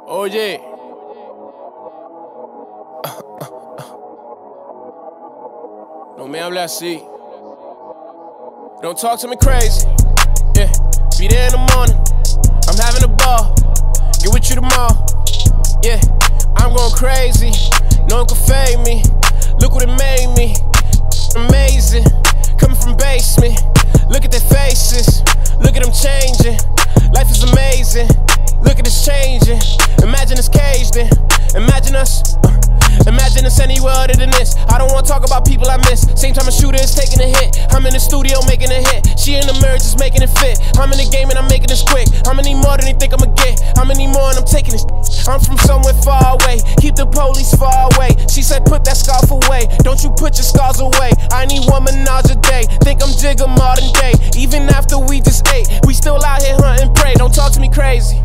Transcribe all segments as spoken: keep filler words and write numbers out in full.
Oye. No me hable así. Don't talk to me crazy. Yeah, be there in the morning. I'm having a ball. Get with you tomorrow. Yeah, I'm going crazy. No one can fade me. Look what it made me. Amazing. Coming from basement. Look at their faces. Look at them changing. Life is amazing. Look at us changing. Imagine us caged in. Imagine us. Uh, imagine us anywhere other than this. I don't wanna talk about people I miss. Same time a shooter is taking a hit. I'm in the studio making a hit. She in the mirror just making it fit. I'm in the game and I'm making this quick. How many more than they think I'ma get? How many more and I'm taking this? I'm from somewhere far away. Keep the police far away. She said put that scarf away. Don't you put your scars away. I need one menage a day. Think I'm Jigga modern day. Even after we just ate, we still out here hunting prey. Don't talk to me crazy.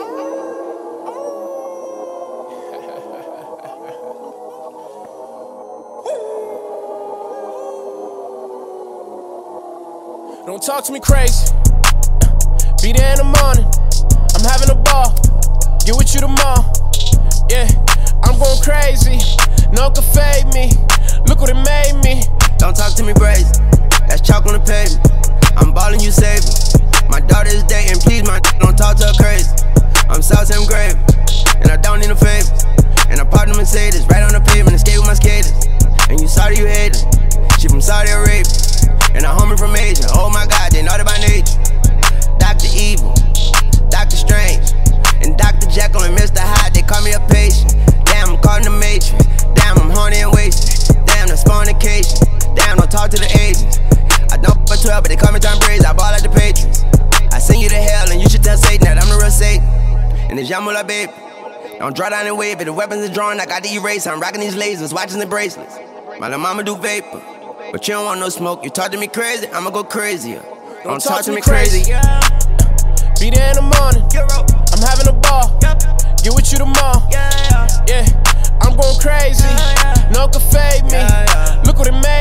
Don't talk to me crazy. Be there in the morning. I'm having a ball. Get with you tomorrow. Yeah, I'm going crazy. No one can fade me. Look what it made me. Don't talk to me crazy. That's chalk on the pavement. I'm ballin', you save me. My daughter is dating, please, my don't talk to her crazy. I'm South Sam Grave, and I don't need no favors. And I parked the Mercedes right on the pavement and skate with my skaters. And you Saudi, you hate her. She from Saudi Arabia. And a homie from Asia, oh my God, they know that by nature. Doctor Evil, Doctor Strange, and Doctor Jekyll and Mister Hyde, they call me a patient. Damn, I'm caught in the matrix. Damn, I'm horny and wasted. Damn, that's fornication. Damn, don't talk to the agents. I don't for twelve, but they call me Tom Brady, I ball like the Patriots. I send you to hell, and you should tell Satan that I'm the real Satan. And it's Yamula, baby. Don't draw down and wave, but the weapons are drawn, I got the eraser. I'm rocking these lasers, watching the bracelets. My little mama do vapor. But you don't want no smoke, you talk to me crazy, I'ma go crazier. Don't, don't talk, talk to me crazy. crazy. Yeah. Be there in the morning. I'm having a ball. Get with you tomorrow. Yeah, I'm going crazy. No one can fade me. Look what it made.